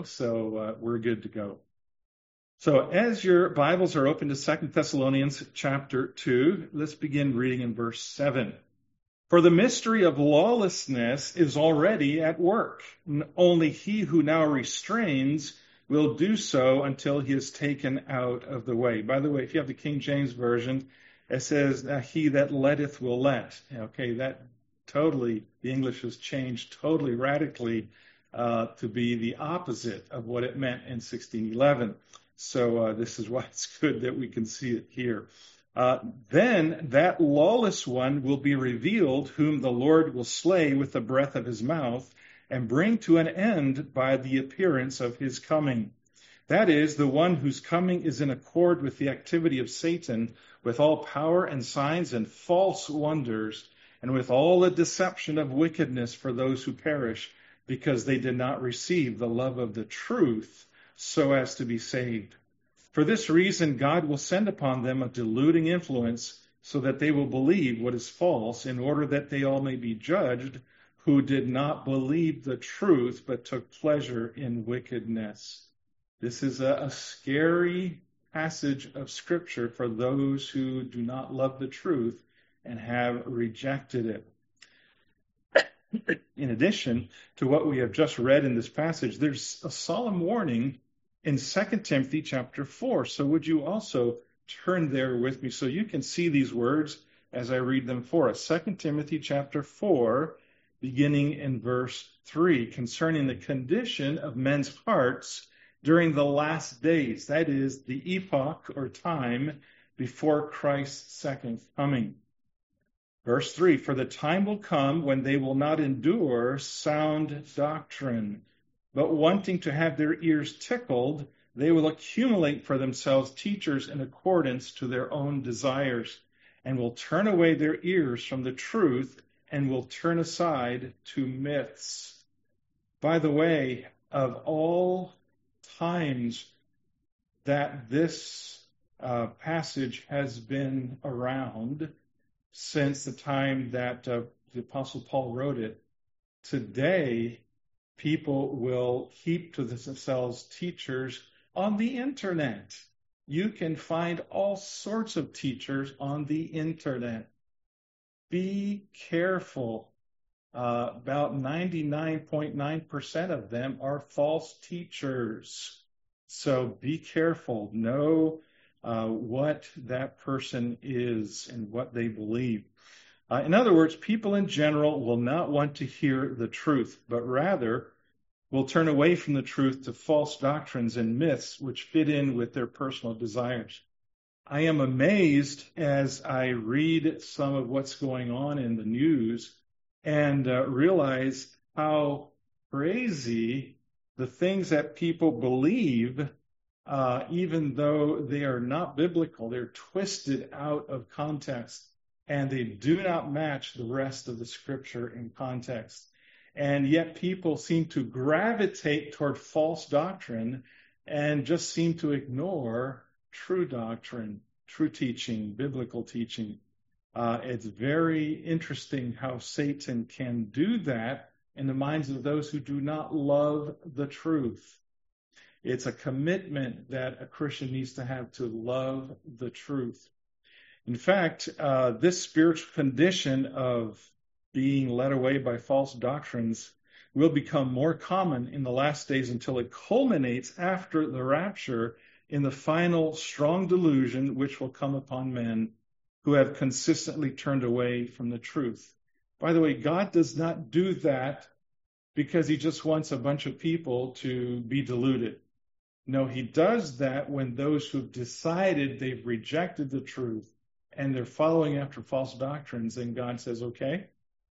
So we're good to go. So as your Bibles are open to 2 Thessalonians chapter 2, let's begin reading in verse 7. For the mystery of lawlessness is already at work. Only he who now restrains will do so until he is taken out of the way. By the way, if you have the King James Version, it says, he that letteth will let. Okay, that totally, the English has changed totally radically to be the opposite of what it meant in 1611. So this is why it's good that we can see it here. Then that lawless one will be revealed, whom the Lord will slay with the breath of his mouth, and bring to an end by the appearance of his coming. That is, the one whose coming is in accord with the activity of Satan, with all power and signs and false wonders, and with all the deception of wickedness for those who perish, because they did not receive the love of the truth so as to be saved. For this reason, God will send upon them a deluding influence, so that they will believe what is false, in order that they all may be judged, who did not believe the truth, but took pleasure in wickedness. This is a scary passage of Scripture for those who do not love the truth and have rejected it. In addition to what we have just read in this passage, there's a solemn warning in 2 Timothy chapter 4. So would you also turn there with me so you can see these words as I read them for us. 2 Timothy chapter 4, beginning in verse 3, concerning the condition of men's hearts during the last days. That is, the epoch or time before Christ's second coming. Verse 3, for the time will come when they will not endure sound doctrine, but wanting to have their ears tickled, they will accumulate for themselves teachers in accordance to their own desires, and will turn away their ears from the truth, and will turn aside to myths. By the way, of all times that this passage has been around, since the time that the Apostle Paul wrote it, today people will heap to themselves teachers on the internet. You can find all sorts of teachers on the internet. Be careful. About 99.9% of them are false teachers. So be careful. Know what that person is and what they believe. In other words, people in general will not want to hear the truth, but rather will turn away from the truth to false doctrines and myths which fit in with their personal desires. I am amazed as I read some of what's going on in the news and realize how crazy the things that people believe, even though they are not biblical, they're twisted out of context, and they do not match the rest of the Scripture in context. And yet people seem to gravitate toward false doctrine and just seem to ignore true doctrine, true teaching, biblical teaching. It's very interesting how Satan can do that in the minds of those who do not love the truth. It's a commitment that a Christian needs to have to love the truth. In fact, this spiritual condition of being led away by false doctrines will become more common in the last days until it culminates after the rapture in the final strong delusion which will come upon men who have consistently turned away from the truth. By the way, God does not do that because he just wants a bunch of people to be deluded. No, he does that when those who have decided they've rejected the truth and they're following after false doctrines, and God says, okay.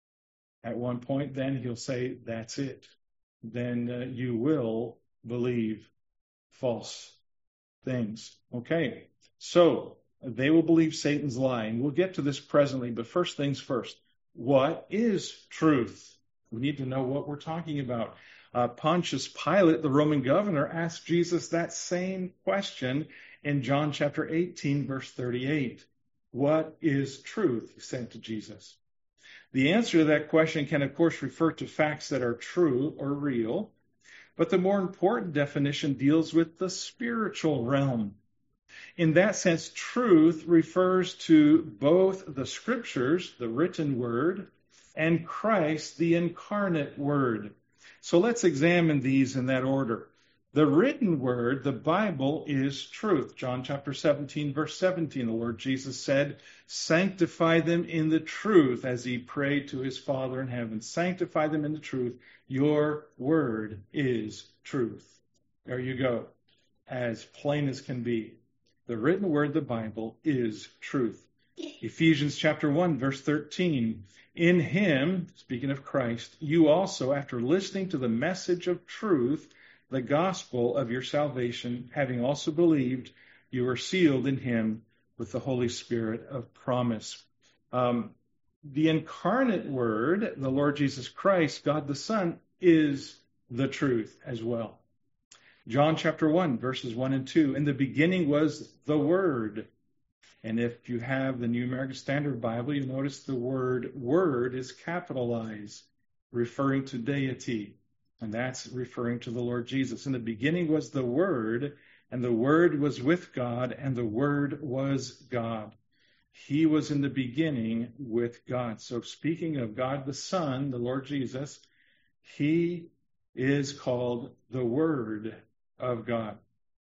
At one point, then he'll say, that's it. Then you will believe false things. Okay, so they will believe Satan's lie. And we'll get to this presently, but first things first. What is truth? We need to know what we're talking about. Pontius Pilate, the Roman governor, asked Jesus that same question in John chapter 18, verse 38. What is truth? He said to Jesus. The answer to that question can, of course, refer to facts that are true or real. But the more important definition deals with the spiritual realm. In that sense, truth refers to both the scriptures, the written word, and Christ, the incarnate word. So let's examine these in that order. The written word, the Bible, is truth. John chapter 17, verse 17, the Lord Jesus said, sanctify them in the truth, as he prayed to his Father in heaven. Sanctify them in the truth. Your word is truth. There you go. As plain as can be. The written word, the Bible, is truth. Ephesians chapter 1, verse 13. In him, speaking of Christ, you also, after listening to the message of truth, the gospel of your salvation, having also believed, you are sealed in him with the Holy Spirit of promise. The incarnate word, the Lord Jesus Christ, God the Son, is the truth as well. John chapter 1, verses 1 and 2. In the beginning was the Word. And if you have the New American Standard Bible, you notice the word word is capitalized, referring to deity. And that's referring to the Lord Jesus. In the beginning was the Word, and the Word was with God, and the Word was God. He was in the beginning with God. So speaking of God the Son, the Lord Jesus, he is called the Word of God.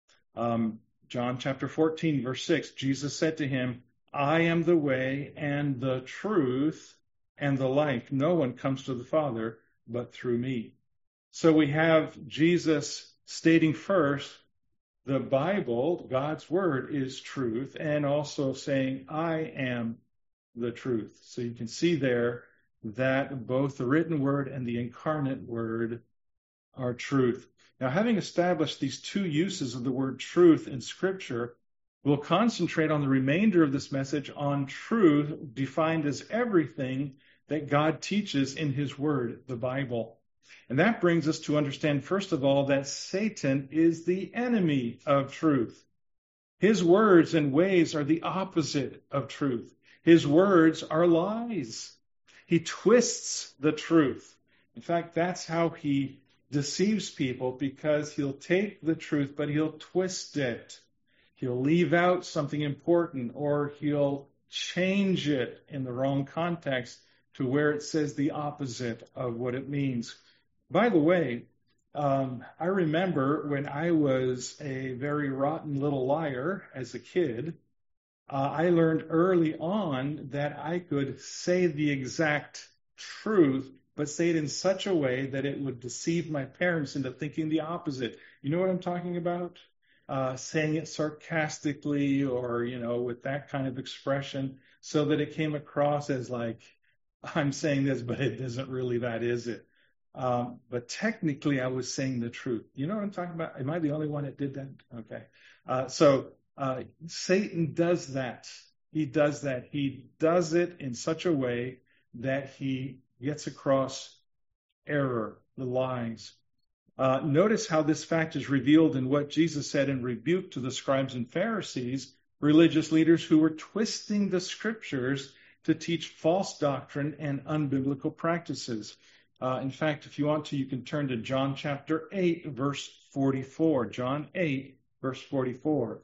John chapter 14, verse 6, Jesus said to him, I am the way and the truth and the life. No one comes to the Father but through me. So we have Jesus stating first, the Bible, God's word, is truth, and also saying, I am the truth. So you can see there that both the written word and the incarnate word are truth. Now, having established these two uses of the word truth in Scripture, we'll concentrate on the remainder of this message on truth, defined as everything that God teaches in his word, the Bible. And that brings us to understand, first of all, that Satan is the enemy of truth. His words and ways are the opposite of truth. His words are lies. He twists the truth. In fact, that's how he deceives people, because he'll take the truth, but he'll twist it. He'll leave out something important, or he'll change it in the wrong context to where it says the opposite of what it means. By the way, I remember when I was a very rotten little liar as a kid, I learned early on that I could say the exact truth, but say it in such a way that it would deceive my parents into thinking the opposite. You know what I'm talking about? Saying it sarcastically or, with that kind of expression, so that it came across as like, I'm saying this, but it isn't really that, is it? But technically, I was saying the truth. You know what I'm talking about? Am I the only one that did that? Okay. So Satan does that. He does that. He does it in such a way that he gets across error, the lies. Notice how this fact is revealed in what Jesus said in rebuke to the scribes and Pharisees, religious leaders who were twisting the scriptures to teach false doctrine and unbiblical practices. In fact, if you want to, you can turn to John chapter 8, verse 44. John 8, verse 44.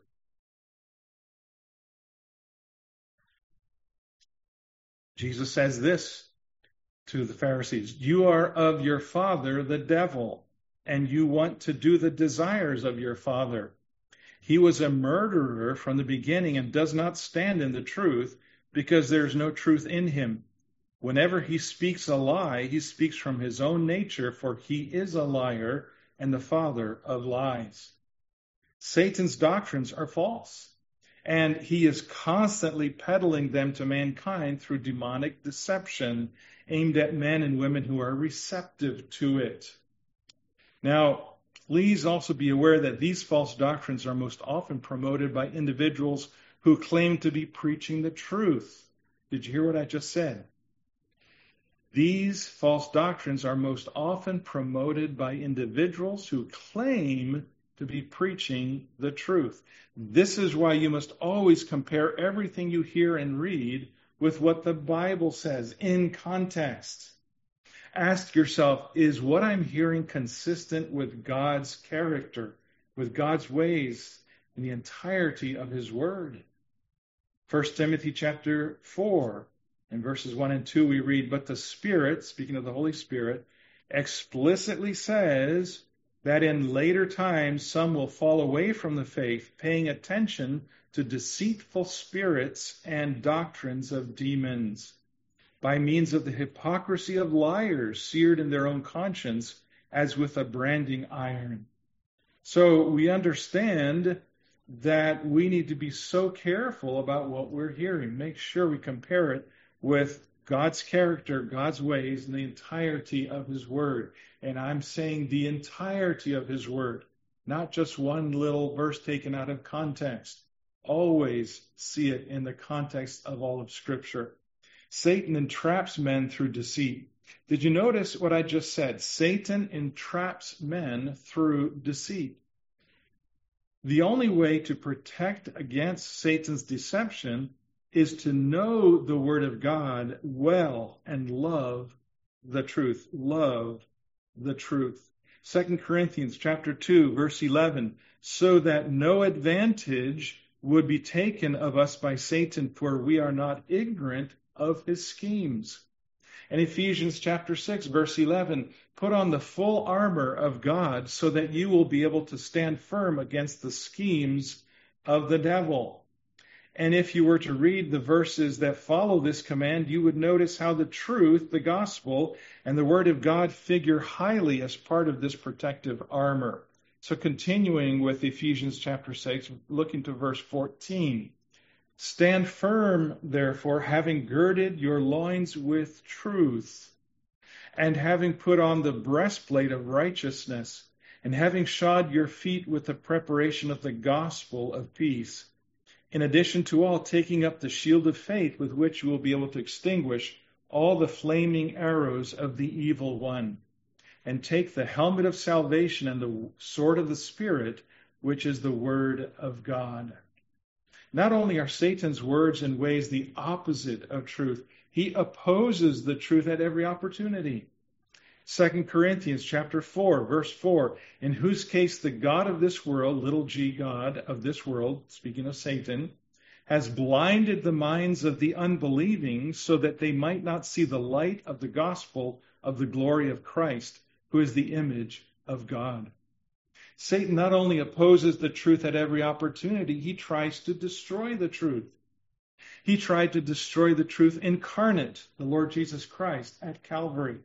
Jesus says this to the Pharisees, you are of your father, the devil, and you want to do the desires of your father. He was a murderer from the beginning and does not stand in the truth, because there is no truth in him. Whenever he speaks a lie, he speaks from his own nature, for he is a liar and the father of lies. Satan's doctrines are false, and he is constantly peddling them to mankind through demonic deception aimed at men and women who are receptive to it. Now, please also be aware that these false doctrines are most often promoted by individuals who claim to be preaching the truth. Did you hear what I just said? These false doctrines are most often promoted by individuals who claim to be preaching the truth. This is why you must always compare everything you hear and read with what the Bible says in context. ask yourself, is what I'm hearing consistent with God's character, with God's ways, and the entirety of his word? 1 Timothy chapter 4, in verses 1 and 2, we read, "But the Spirit," speaking of the Holy Spirit, "explicitly says that in later times some will fall away from the faith, paying attention to deceitful spirits and doctrines of demons, by means of the hypocrisy of liars, seared in their own conscience as with a branding iron." So we understand that we need to be so careful about what we're hearing. Make sure we compare it with God's character, God's ways, and the entirety of his word. And I'm saying the entirety of his word, not just one little verse taken out of context. Always see it in the context of all of Scripture. Satan entraps men through deceit. Did you notice what I just said? Satan entraps men through deceit. The only way to protect against Satan's deception is to know the Word of God well and love the truth. Love the truth. 2 Corinthians chapter 2, verse 11, "So that no advantage would be taken of us by Satan, for we are not ignorant of his schemes." And Ephesians chapter 6, verse 11, "Put on the full armor of God so that you will be able to stand firm against the schemes of the devil." And if you were to read the verses that follow this command, you would notice how the truth, the gospel, and the word of God figure highly as part of this protective armor. So continuing with Ephesians chapter 6, looking to verse 14. "Stand firm, therefore, having girded your loins with truth, and having put on the breastplate of righteousness, and having shod your feet with the preparation of the gospel of peace. In addition to all, taking up the shield of faith with which you will be able to extinguish all the flaming arrows of the evil one. And take the helmet of salvation and the sword of the Spirit, which is the word of God." Not only are Satan's words and ways the opposite of truth, he opposes the truth at every opportunity. 2 Corinthians chapter 4, verse 4, "In whose case the God of this world," little g God of this world, speaking of Satan, "has blinded the minds of the unbelieving so that they might not see the light of the gospel of the glory of Christ, who is the image of God." Satan not only opposes the truth at every opportunity, he tries to destroy the truth. He tried to destroy the truth incarnate, the Lord Jesus Christ, at Calvary.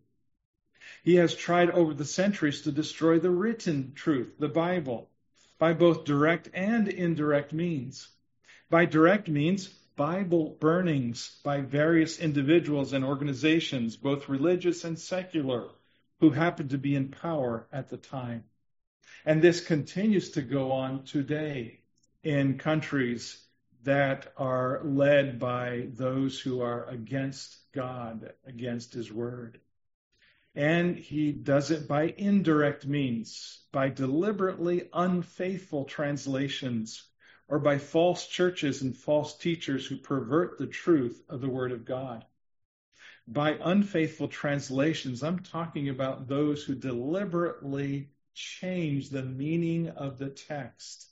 He has tried over the centuries to destroy the written truth, the Bible, by both direct and indirect means. By direct means, Bible burnings by various individuals and organizations, both religious and secular, who happened to be in power at the time. And this continues to go on today in countries that are led by those who are against God, against his word. And he does it by indirect means, by deliberately unfaithful translations, or by false churches and false teachers who pervert the truth of the word of God. By unfaithful translations, I'm talking about those who deliberately change the meaning of the text.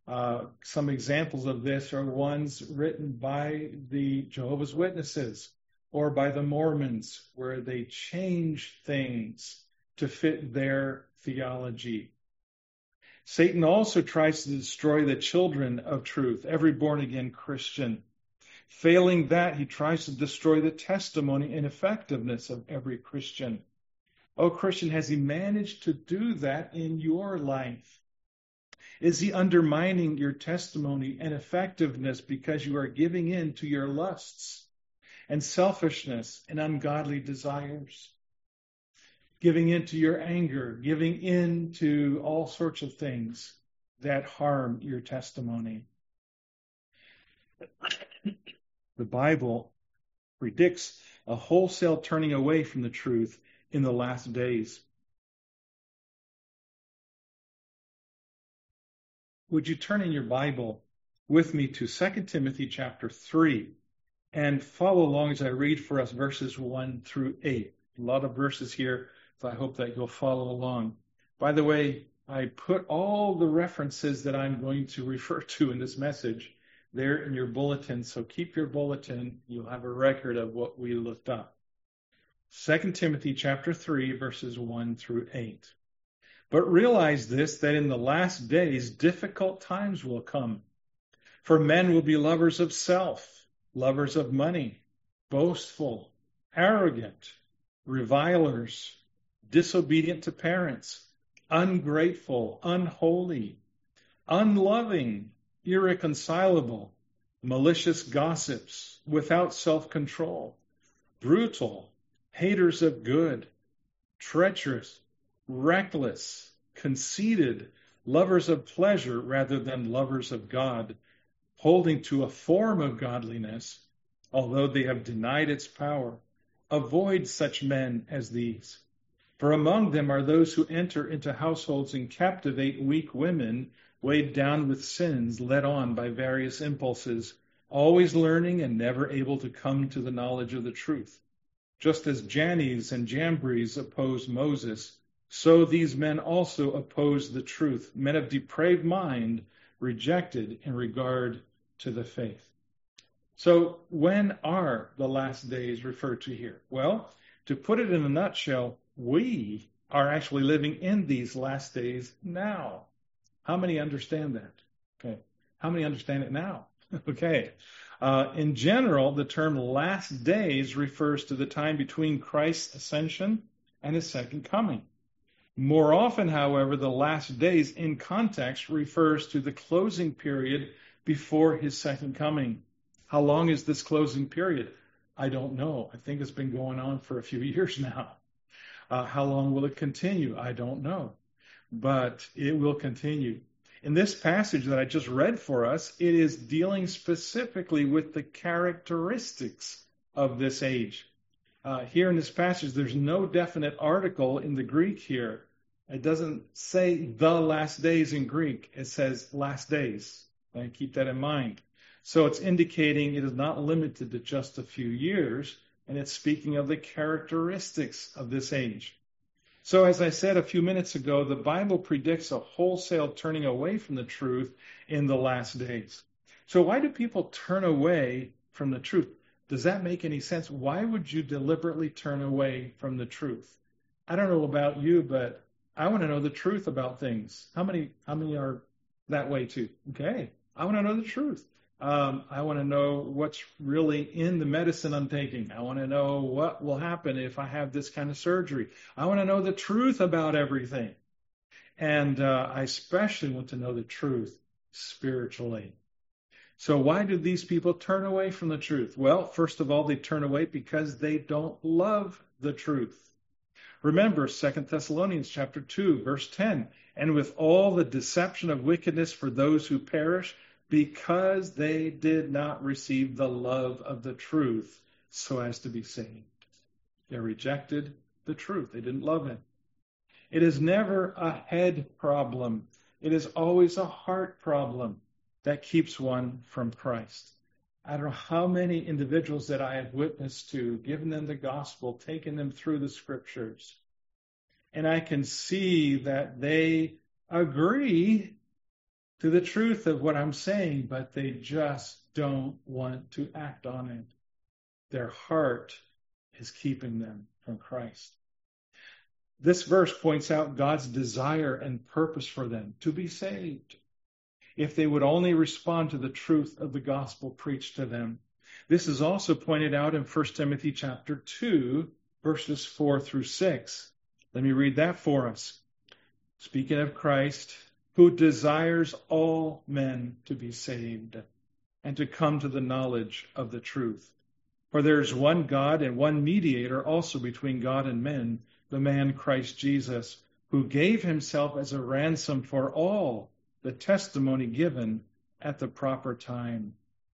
Some examples of this are ones written by the Jehovah's Witnesses or by the Mormons, where they change things to fit their theology. Satan also tries to destroy the children of truth, every born-again Christian. Failing that, he tries to destroy the testimony and effectiveness of every Christian. Oh, Christian, has he managed to do that in your life? Is he undermining your testimony and effectiveness because you are giving in to your lusts and selfishness and ungodly desires? Giving in to your anger, giving in to all sorts of things that harm your testimony. The Bible predicts a wholesale turning away from the truth in the last days. Would you turn in your Bible with me to 2 Timothy chapter 3 and follow along as I read for us verses 1 through 8. A lot of verses here, so I hope that you'll follow along. By the way, I put all the references that I'm going to refer to in this message there in your bulletin, so keep your bulletin. You'll have a record of what we looked up. 2 Timothy chapter 3, verses 1 through 8. But realize this, that in the last days difficult times will come. For men will be lovers of self, lovers of money, boastful, arrogant, revilers, disobedient to parents, ungrateful, unholy, unloving, irreconcilable, malicious gossips, without self-control, brutal, haters of good, treacherous, reckless, conceited, lovers of pleasure rather than lovers of God, holding to a form of godliness, although they have denied its power. Avoid such men as these. For among them are those who enter into households and captivate weak women, weighed down with sins, led on by various impulses, always learning and never able to come to the knowledge of the truth. Just as Jannes and Jambres opposed Moses, so these men also oppose the truth, men of depraved mind, rejected in regard to the faith. So when are the last days referred to here? Well, to put it in a nutshell, we are actually living in these last days now. How many understand that? Okay. How many understand it now? Okay. In general, the term last days refers to the time between Christ's ascension and his second coming. More often, however, the last days in context refers to the closing period before his second coming. How long is this closing period? I don't know. I think it's been going on for a few years now. How long will it continue? I don't know. But it will continue. In this passage that I just read for us, it is dealing specifically with the characteristics of this age. Here in this passage, there's no definite article in the Greek here. It doesn't say the last days in Greek. It says last days. And keep that in mind. So it's indicating it is not limited to just a few years, and it's speaking of the characteristics of this age. So as I said a few minutes ago, the Bible predicts a wholesale turning away from the truth in the last days. So why do people turn away from the truth? Does that make any sense? Why would you deliberately turn away from the truth? I don't know about you, but I want to know the truth about things. How many are that way too? Okay. I want to know the truth. I want to know what's really in the medicine I'm taking. I want to know what will happen if I have this kind of surgery. I want to know the truth about everything. And I especially want to know the truth spiritually. So why do these people turn away from the truth? Well, first of all, they turn away because they don't love the truth. Remember 2 Thessalonians chapter 2, verse 10, and with all the deception of wickedness for those who perish, because they did not receive the love of the truth so as to be saved. They rejected the truth. They didn't love it. It is never a head problem. It is always a heart problem that keeps one from Christ. I don't know how many individuals that I have witnessed to, given them the gospel, taken them through the scriptures. And I can see that they agree to the truth of what I'm saying, but they just don't want to act on it. Their heart is keeping them from Christ. This verse points out God's desire and purpose for them to be saved, if they would only respond to the truth of the gospel preached to them. This is also pointed out in 1 Timothy chapter 2, verses 4 through 6. Let me read that for us. Speaking of Christ, who desires all men to be saved and to come to the knowledge of the truth. For there is one God and one mediator also between God and men, the man Christ Jesus, who gave himself as a ransom for all, the testimony given at the proper time.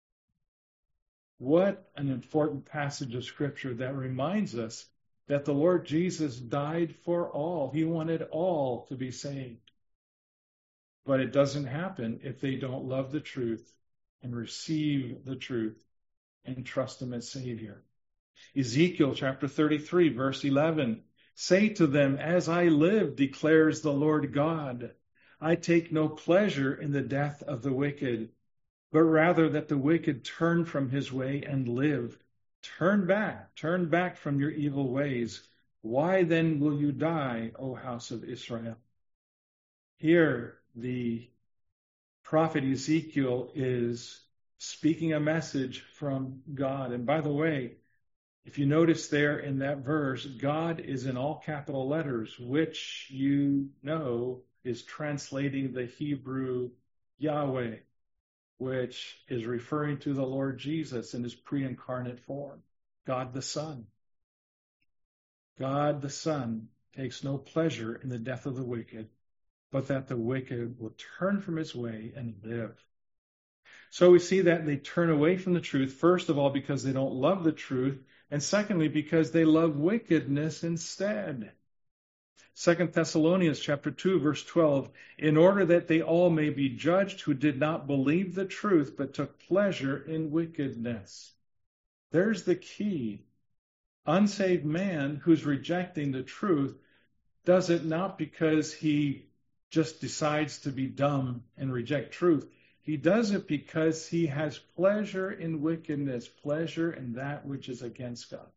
What an important passage of Scripture that reminds us that the Lord Jesus died for all. He wanted all to be saved. But it doesn't happen if they don't love the truth and receive the truth and trust Him as Savior. Ezekiel chapter 33, verse 11. Say to them, as I live, declares the Lord God, I take no pleasure in the death of the wicked, but rather that the wicked turn from his way and live. Turn back from your evil ways. Why then will you die, O house of Israel? Here, the prophet Ezekiel is speaking a message from God. And by the way, if you notice there in that verse, God is in all capital letters, which you know is translating the Hebrew Yahweh, which is referring to the Lord Jesus in his pre-incarnate form, God the Son. God the Son takes no pleasure in the death of the wicked, but that the wicked will turn from his way and live. So we see that they turn away from the truth, first of all, because they don't love the truth, and secondly, because they love wickedness instead. 2 Thessalonians chapter 2, verse 12, in order that they all may be judged who did not believe the truth, but took pleasure in wickedness. There's the key. Unsaved man who's rejecting the truth does it not because he just decides to be dumb and reject truth. He does it because he has pleasure in wickedness, pleasure in that which is against God.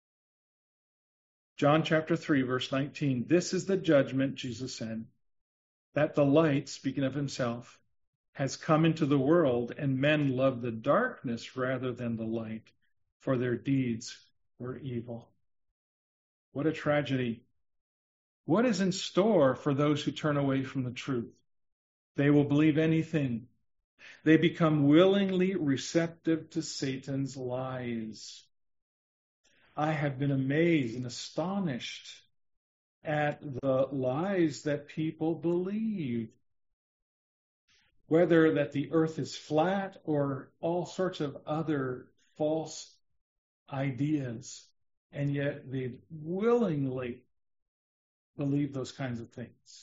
John chapter 3, verse 19, this is the judgment, Jesus said, that the light, speaking of himself, has come into the world, and men love the darkness rather than the light, for their deeds were evil. What a tragedy. What is in store for those who turn away from the truth? They will believe anything. They become willingly receptive to Satan's lies. I have been amazed and astonished at the lies that people believe. Whether that the earth is flat or all sorts of other false ideas, and yet they willingly believe those kinds of things.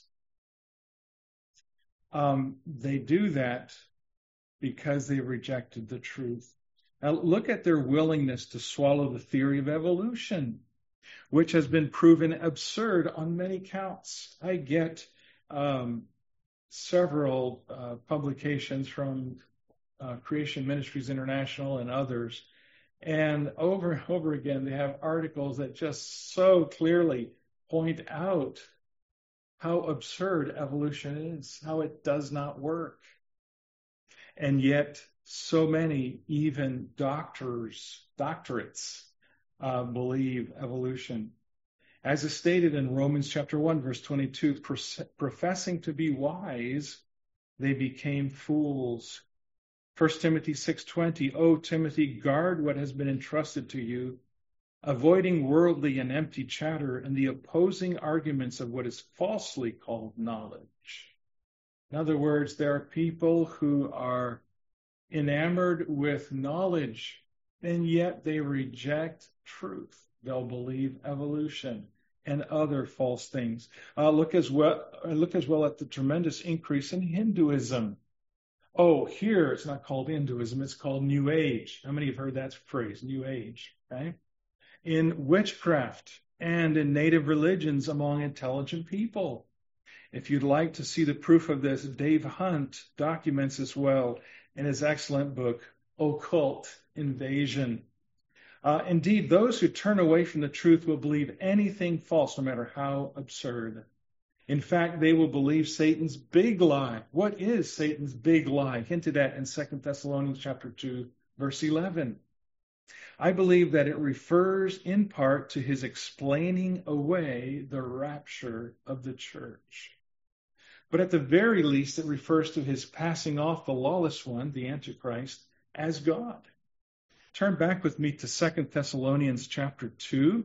They do that because they rejected the truth. Now look at their willingness to swallow the theory of evolution, which has been proven absurd on many counts. I get several publications from Creation Ministries International and others, and over and over again they have articles that just so clearly point out how absurd evolution is, how it does not work. And yet so many, even doctorates, believe evolution. As is stated in Romans chapter 1, verse 22, professing to be wise, they became fools. 1 Timothy 6:20, O Timothy, guard what has been entrusted to you, avoiding worldly and empty chatter and the opposing arguments of what is falsely called knowledge. In other words, there are people who are enamored with knowledge, and yet they reject truth. They'll believe evolution and other false things. Look as well at the tremendous increase in Hinduism. Oh, here it's not called Hinduism, it's called New Age. How many have heard that phrase, New Age? Okay? In witchcraft and in native religions among intelligent people. If you'd like to see the proof of this, Dave Hunt documents this well in his excellent book, Occult Invasion. Indeed, those who turn away from the truth will believe anything false, no matter how absurd. In fact, they will believe Satan's big lie. What is Satan's big lie? Hinted at in 2 Thessalonians chapter 2, verse 11. I believe that it refers in part to his explaining away the rapture of the church. But at the very least, it refers to his passing off the lawless one, the Antichrist, as God. Turn back with me to 2 Thessalonians chapter 2.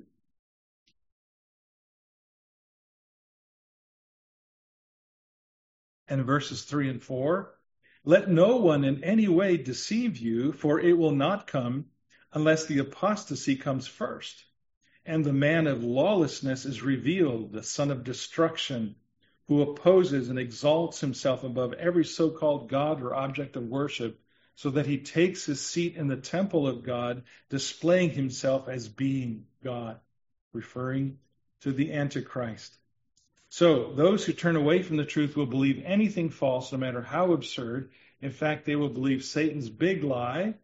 And verses 3 and 4. Let no one in any way deceive you, for it will not come unless the apostasy comes first, and the man of lawlessness is revealed, the son of destruction, who opposes and exalts himself above every so-called God or object of worship, so that he takes his seat in the temple of God, displaying himself as being God, referring to the Antichrist. So those who turn away from the truth will believe anything false, no matter how absurd. In fact, they will believe Satan's big lie.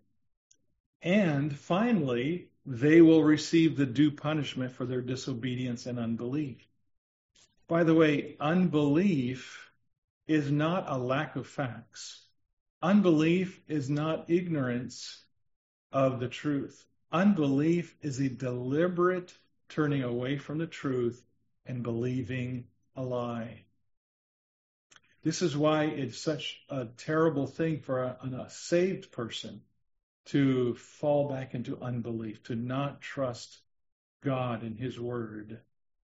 And finally, they will receive the due punishment for their disobedience and unbelief. By the way, unbelief is not a lack of facts. Unbelief is not ignorance of the truth. Unbelief is a deliberate turning away from the truth and believing a lie. This is why it's such a terrible thing for a saved person to fall back into unbelief, to not trust God and His Word.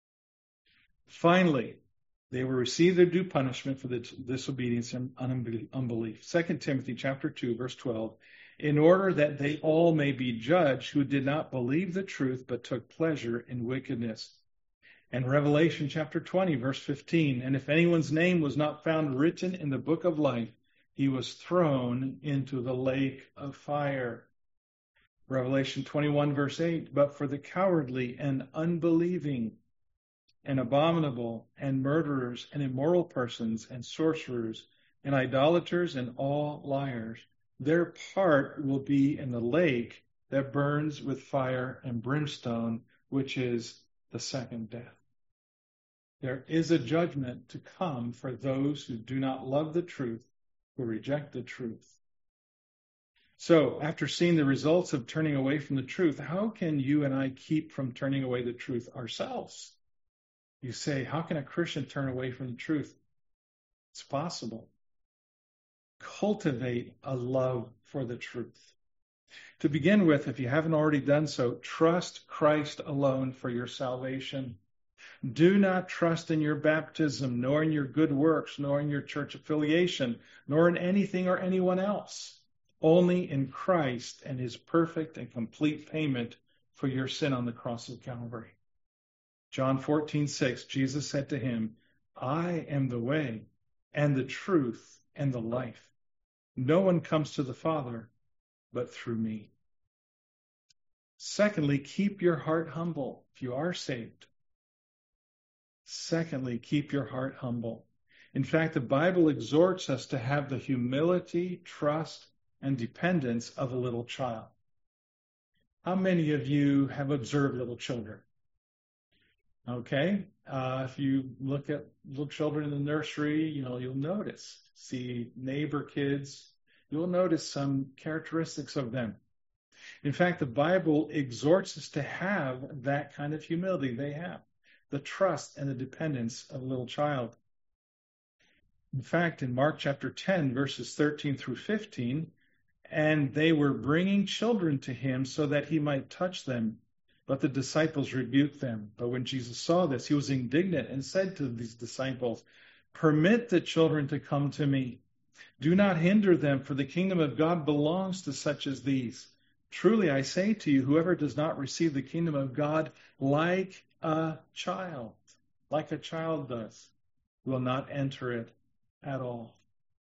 Finally, they will receive their due punishment for the disobedience and unbelief. 2 Timothy chapter 2, verse 12, in order that they all may be judged who did not believe the truth but took pleasure in wickedness. And Revelation chapter 20, verse 15, and if anyone's name was not found written in the book of life, he was thrown into the lake of fire. Revelation 21, verse 8, but for the cowardly and unbelieving and abominable and murderers and immoral persons and sorcerers and idolaters and all liars, their part will be in the lake that burns with fire and brimstone, which is the second death. There is a judgment to come for those who do not love the truth, who reject the truth. So, after seeing the results of turning away from the truth, how can you and I keep from turning away the truth ourselves? You say, how can a Christian turn away from the truth? It's possible. Cultivate a love for the truth. To begin with, if you haven't already done so, trust Christ alone for your salvation. Do not trust in your baptism, nor in your good works, nor in your church affiliation, nor in anything or anyone else. Only in Christ and His perfect and complete payment for your sin on the cross of Calvary. John 14:6, Jesus said to him, I am the way and the truth and the life. No one comes to the Father but through me. Secondly, keep your heart humble if you are saved. Secondly, keep your heart humble. In fact, the Bible exhorts us to have the humility, trust, and dependence of a little child. How many of you have observed little children? Okay, if you look at little children in the nursery, you'll notice, see neighbor kids, you'll notice some characteristics of them. In fact, the Bible exhorts us to have that kind of humility they have, the trust and the dependence of a little child. In fact, in Mark chapter 10, verses 13 through 15, and they were bringing children to him so that he might touch them. But the disciples rebuked them. But when Jesus saw this, he was indignant and said to these disciples, permit the children to come to me. Do not hinder them, for the kingdom of God belongs to such as these. Truly, I say to you, whoever does not receive the kingdom of God like a child does, will not enter it at all.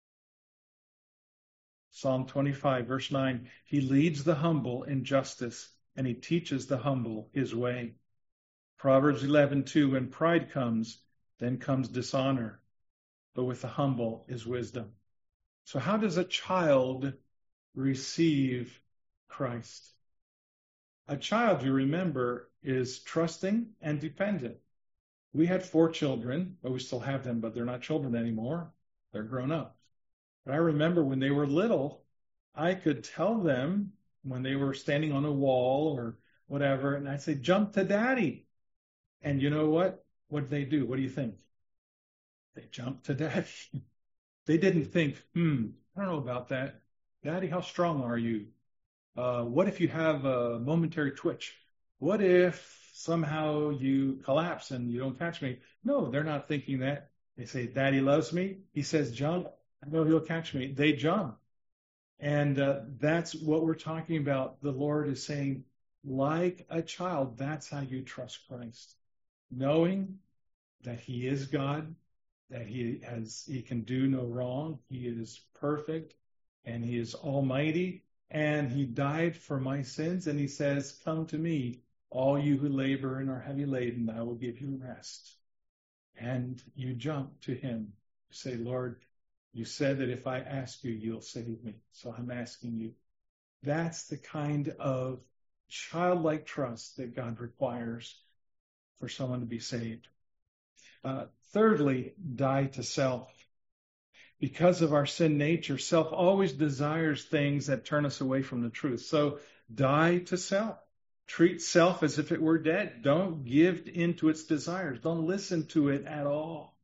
Psalm 25, verse 9, he leads the humble in justice, and he teaches the humble his way. Proverbs 11:2, when pride comes, then comes dishonor, but with the humble is wisdom. So how does a child receive Christ? A child, you remember, is trusting and dependent. We had 4 children, but we still have them, but they're not children anymore. They're grown up. But I remember when they were little, I could tell them when they were standing on a wall or whatever, and I'd say, jump to daddy. And you know what? What did they do? What do you think? They jumped to daddy. They didn't think, I don't know about that. Daddy, how strong are you? What if you have a momentary twitch? What if somehow you collapse and you don't catch me? No, they're not thinking that. They say, Daddy loves me. He says, jump. I know he'll catch me. They jump. And that's what we're talking about. The Lord is saying, like a child, that's how you trust Christ. Knowing that He is God, that He can do no wrong. He is perfect. and he is almighty, and he died for my sins, and he says, come to me, all you who labor and are heavy laden, I will give you rest. And you jump to him. You say, Lord, you said that if I ask you, you'll save me. So I'm asking you. That's the kind of childlike trust that God requires for someone to be saved. Thirdly, die to self. Because of our sin nature, self always desires things that turn us away from the truth. So die to self. Treat self as if it were dead. Don't give in to its desires. Don't listen to it at all.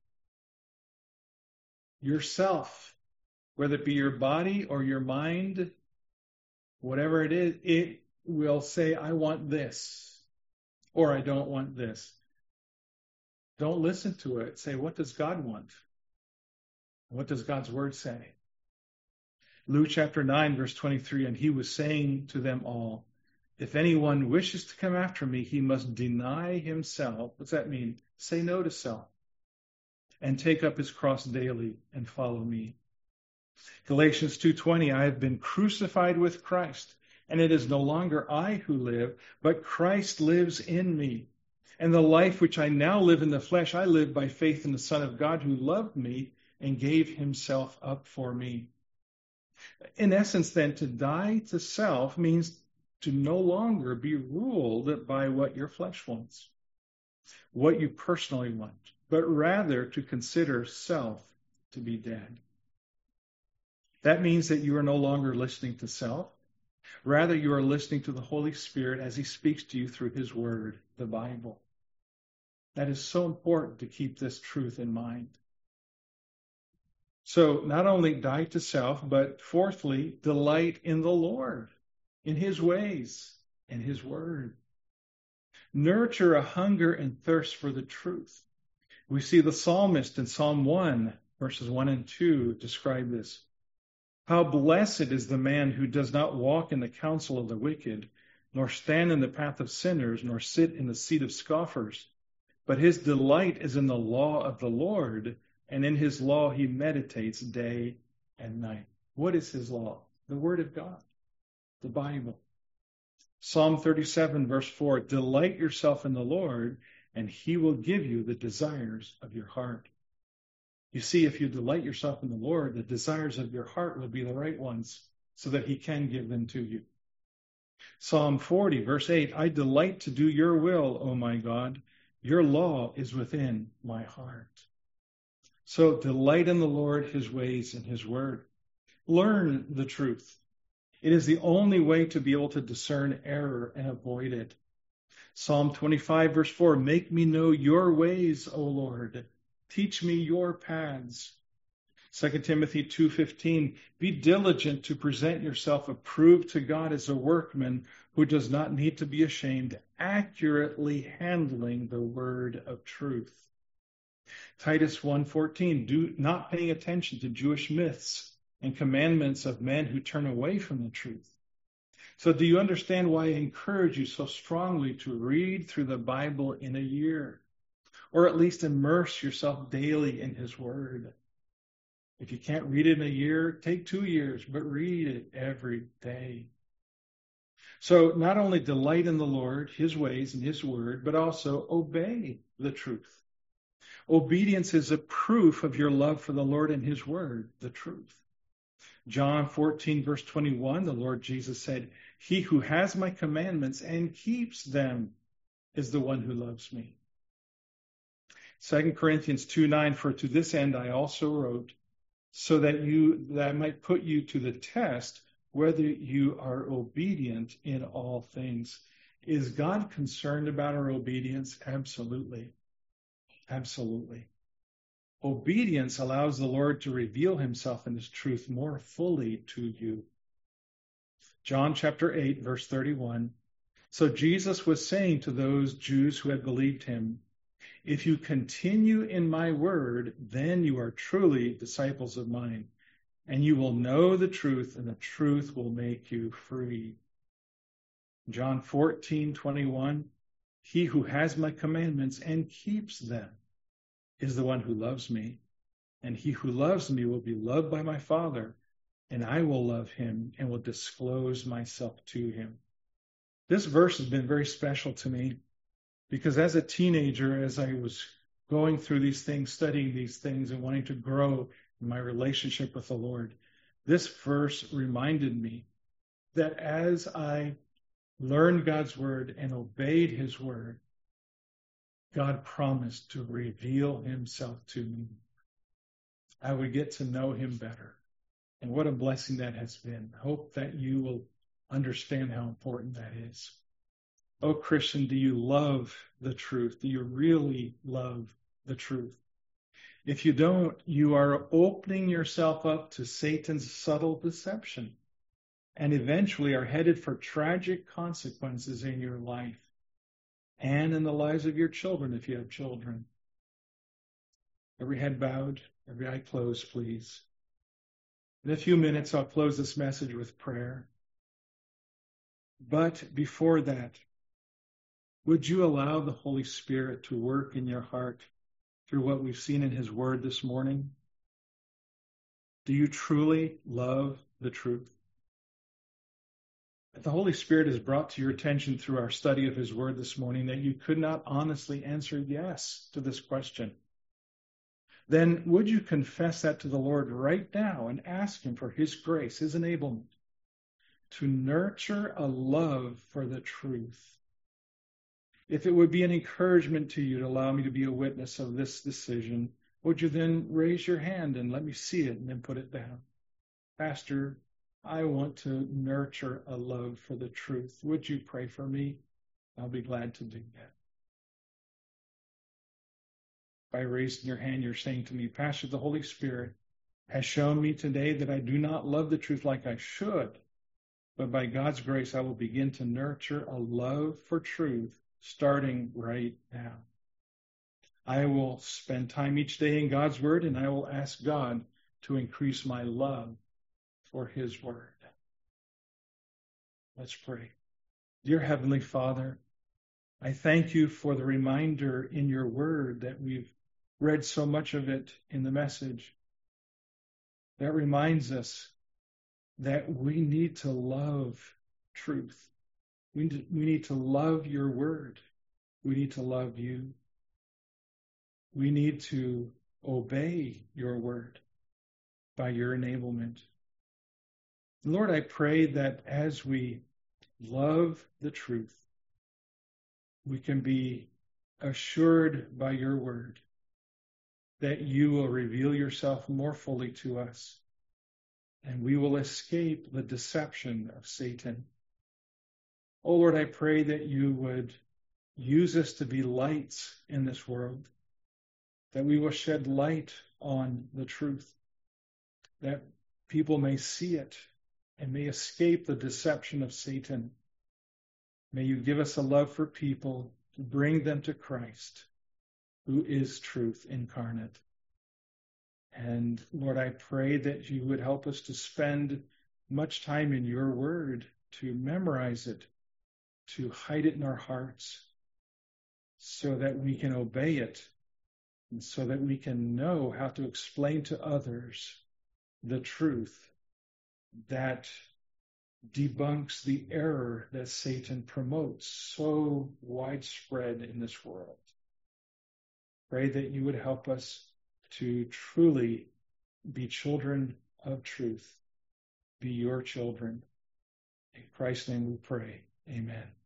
Yourself, whether it be your body or your mind, whatever it is, it will say, I want this, or I don't want this. Don't listen to it. Say, what does God want? What does God's word say? Luke chapter 9, verse 23, and he was saying to them all, if anyone wishes to come after me, he must deny himself. What's that mean? Say no to self. And take up his cross daily and follow me. Galatians 2:20, I have been crucified with Christ, and it is no longer I who live, but Christ lives in me. And the life which I now live in the flesh, I live by faith in the Son of God who loved me and gave himself up for me. In essence, then, to die to self means to no longer be ruled by what your flesh wants, what you personally want, but rather to consider self to be dead. That means that you are no longer listening to self. Rather, you are listening to the Holy Spirit as he speaks to you through his word, the Bible. That is so important to keep this truth in mind. So not only die to self, but fourthly, delight in the Lord, in his ways, in his word. Nurture a hunger and thirst for the truth. We see the psalmist in Psalm 1, verses 1 and 2 describe this. How blessed is the man who does not walk in the counsel of the wicked, nor stand in the path of sinners, nor sit in the seat of scoffers. But his delight is in the law of the Lord, and in his law he meditates day and night. What is his law? The word of God, the Bible. Psalm 37, verse 4, delight yourself in the Lord, and he will give you the desires of your heart. You see, if you delight yourself in the Lord, the desires of your heart will be the right ones, so that he can give them to you. Psalm 40, verse 8, I delight to do your will, O my God. Your law is within my heart. So delight in the Lord, his ways, and his word. Learn the truth. It is the only way to be able to discern error and avoid it. Psalm 25, verse 4, make me know your ways, O Lord. Teach me your paths. 2 Timothy 2:15, be diligent to present yourself approved to God as a workman who does not need to be ashamed, accurately handling the word of truth. Titus 1:14, do not paying attention to Jewish myths and commandments of men who turn away from the truth. So do you understand why I encourage you so strongly to read through the Bible in a year? Or at least immerse yourself daily in his word. If you can't read it in a year, take 2 years, but read it every day. So not only delight in the Lord, his ways and his word, but also obey the truth. Obedience is a proof of your love for the Lord and his word, the truth. John 14, verse 21, the Lord Jesus said, he who has my commandments and keeps them is the one who loves me. 2 Corinthians 2:9, for to this end I also wrote, so that I might put you to the test whether you are obedient in all things. Is God concerned about our obedience? Absolutely. Absolutely. Obedience allows the Lord to reveal himself in his truth more fully to you. John chapter 8, verse 31. So Jesus was saying to those Jews who had believed him, if you continue in my word, then you are truly disciples of mine, and you will know the truth, and the truth will make you free. John 14:21, he who has my commandments and keeps them is the one who loves me, and he who loves me will be loved by my Father, and I will love him and will disclose myself to him. This verse has been very special to me because as a teenager, as I was going through these things, studying these things, and wanting to grow in my relationship with the Lord, this verse reminded me that as I learned God's word and obeyed his word, God promised to reveal himself to me. I would get to know him better. And what a blessing that has been. I hope that you will understand how important that is. Oh, Christian, do you love the truth? Do you really love the truth? If you don't, you are opening yourself up to Satan's subtle deception and eventually are headed for tragic consequences in your life and in the lives of your children if you have children. Every head bowed, every eye closed, please. In a few minutes, I'll close this message with prayer. But before that, would you allow the Holy Spirit to work in your heart through what we've seen in his word this morning? Do you truly love the truth? If the Holy Spirit is brought to your attention through our study of his word this morning that you could not honestly answer yes to this question, then would you confess that to the Lord right now and ask him for his grace, his enablement, to nurture a love for the truth? If it would be an encouragement to you to allow me to be a witness of this decision, would you then raise your hand and let me see it and then put it down? Pastor, I want to nurture a love for the truth. Would you pray for me? I'll be glad to do that. By raising your hand, you're saying to me, Pastor, the Holy Spirit has shown me today that I do not love the truth like I should, but by God's grace, I will begin to nurture a love for truth starting right now. I will spend time each day in God's word, and I will ask God to increase my love for his word. Let's pray. Dear Heavenly Father, I thank you for the reminder in your word that we've read so much of it in the message. That reminds us that we need to love truth. We need to love your word. We need to love you. We need to obey your word by your enablement. Lord, I pray that as we love the truth, we can be assured by your word that you will reveal yourself more fully to us, and we will escape the deception of Satan. Oh Lord, I pray that you would use us to be lights in this world, that we will shed light on the truth, that people may see it and may escape the deception of Satan. May you give us a love for people to bring them to Christ, who is truth incarnate. And Lord, I pray that you would help us to spend much time in your word, to memorize it, to hide it in our hearts, so that we can obey it, and so that we can know how to explain to others the truth that debunks the error that Satan promotes so widespread in this world. Pray that you would help us to truly be children of truth, be your children. In Christ's name we pray. Amen.